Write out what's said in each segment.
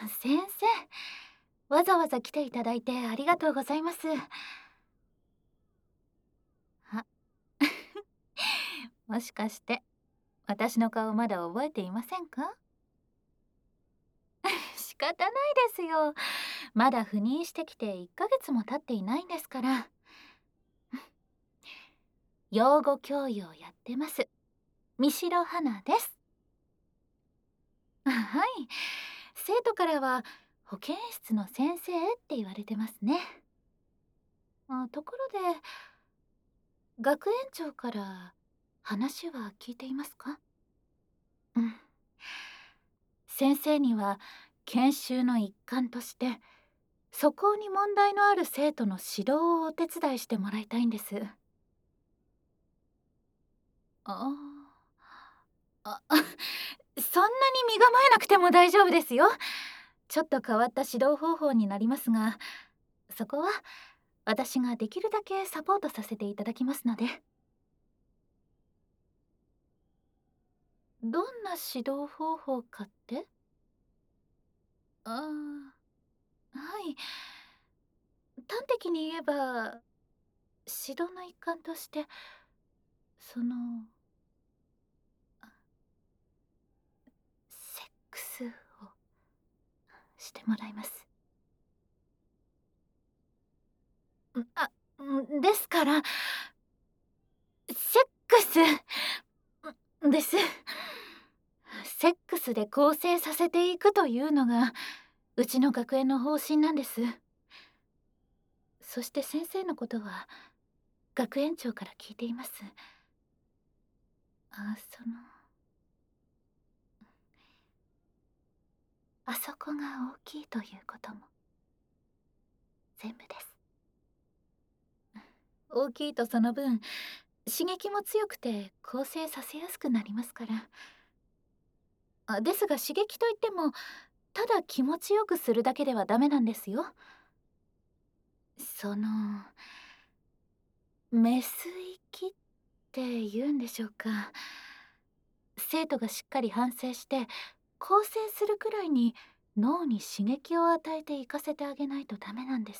先生、わざわざ来ていただいてありがとうございます。あ、もしかして私の顔まだ覚えていませんか？仕方ないですよ。まだ赴任してきて1ヶ月も経っていないんですから。養護教諭をやってます。三代花です。はい。生徒からは保健室の先生って言われてますね。ところで、学園長から話は聞いていますか？うん。先生には研修の一環として素行に問題のある生徒の指導をお手伝いしてもらいたいんです。ああ、そんなに身構えなくても大丈夫ですよ。ちょっと変わった指導方法になりますが、そこは私ができるだけサポートさせていただきますので。どんな指導方法かって？はい。端的に言えば、指導の一環として、その、セックスをしてもらいます。ですから、セックスです。セックスで構成させていくというのが、うちの学園の方針なんです。そして先生のことは、学園長から聞いています。あそこが大きいということも、全部です。大きいとその分、刺激も強くて構成させやすくなりますから。ですが刺激といっても、ただ気持ちよくするだけではダメなんですよ。メス行きって言うんでしょうか。生徒がしっかり反省して更生するくらいに脳に刺激を与えて行かせてあげないとダメなんです。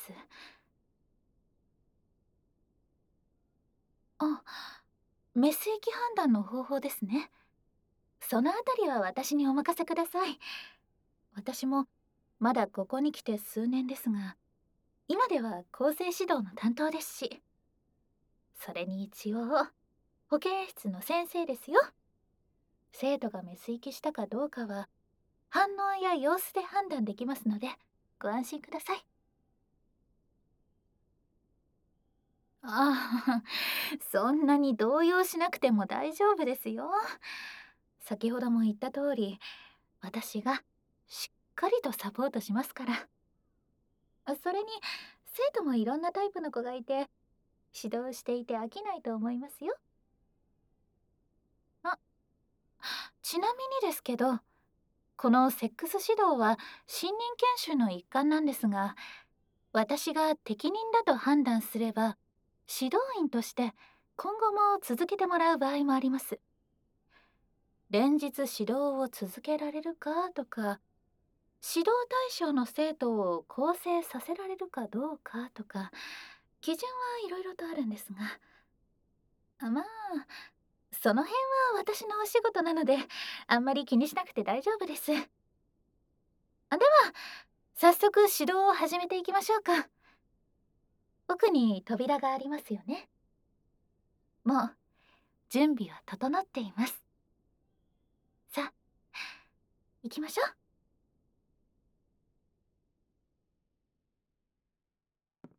あ、メス行き判断の方法ですね。そのあたりは私にお任せください。私もまだここに来て数年ですが、今では構成指導の担当ですし、それに一応保健室の先生ですよ。生徒がメス行きしたかどうかは反応や様子で判断できますので、ご安心ください。ああ、そんなに動揺しなくても大丈夫ですよ。先ほども言った通り、私がしっかりとサポートしますから。それに生徒もいろんなタイプの子がいて、指導していて飽きないと思いますよ。あ、ちなみにですけど、このセックス指導は新任研修の一環なんですが、私が適任だと判断すれば、指導員として今後も続けてもらう場合もあります。連日指導を続けられるかとか、指導対象の生徒を更生させられるかどうかとか、基準はいろいろとあるんですが、まあ、その辺は私のお仕事なので、あんまり気にしなくて大丈夫です。では、早速指導を始めていきましょうか。奥に扉がありますよね。もう準備は整っています。さあ、行きましょう。